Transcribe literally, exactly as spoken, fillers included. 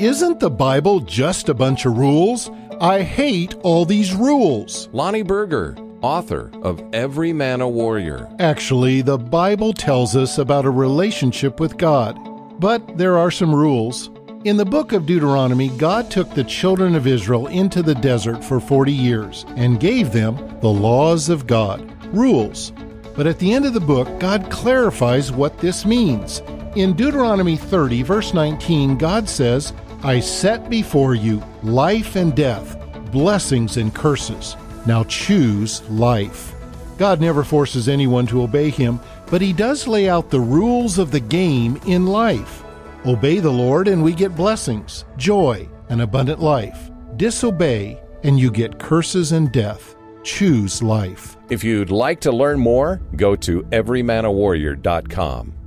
Isn't the Bible just a bunch of rules? I hate all these rules. Lonnie Berger, author of Every Man a Warrior. Actually, the Bible tells us about a relationship with God, but there are some rules. In the book of Deuteronomy, God took the children of Israel into the desert for forty years and gave them the laws of God, rules. But at the end of the book, God clarifies what this means. In Deuteronomy thirty, verse nineteen, God says, I set before you life and death, blessings and curses. Now choose life. God never forces anyone to obey Him, but He does lay out the rules of the game in life. Obey the Lord and we get blessings, joy, and abundant life. Disobey and you get curses and death. Choose life. If you'd like to learn more, go to every man a warrior dot com.